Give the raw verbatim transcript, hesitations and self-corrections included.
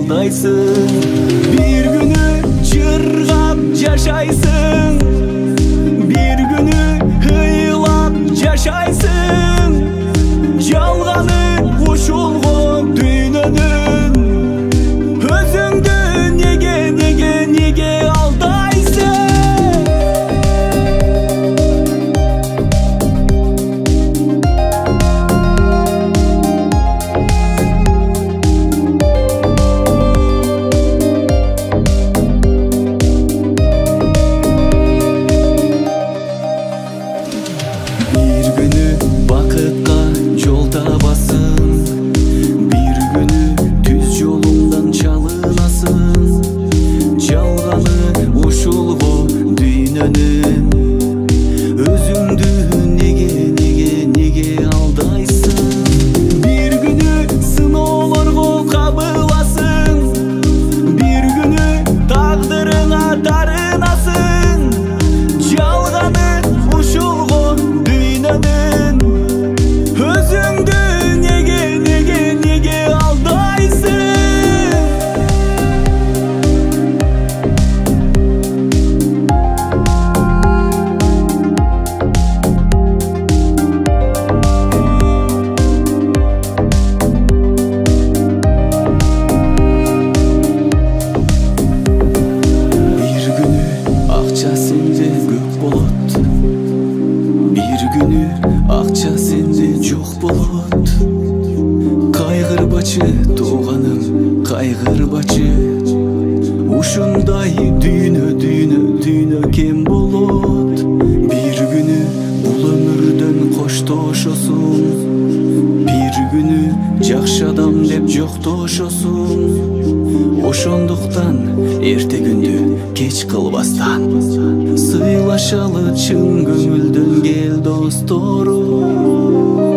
алдайсың. Bir günü çırgap yaşaysın, bir günü hıylap yaşaysın. Жалғаны ушулго дүйнөнүн, өзүңдү неге неге неге алдайсың? Bir günü bakıtка жол табасың, bir günü түз жолуңдан чалынасың. Жалганы ушулго дүйнөнүн, өзүңдү неге неге неге алдайсың? Bir günü сыноолорго кабыласың, bir günü тагдырыңа тарынасың. Жалганы ушулго дүйнөнүн, өзүңдү неге неге неге алдайсың? Bir günü акча сенде көк болот, bir günü акча сенде жок болот. Кайгырбачы тууганым, кайгырбачы, ушундай дүйнө дүйнө дүйнө кем болот. Bir günü бул өмүрдөн коштошосуң, bir günü жакшы адам деп жоктошосуң. Ошондуктан эрте күндү кеч кылбастан, сыйлашалы чын көңүлдөн кел досторум.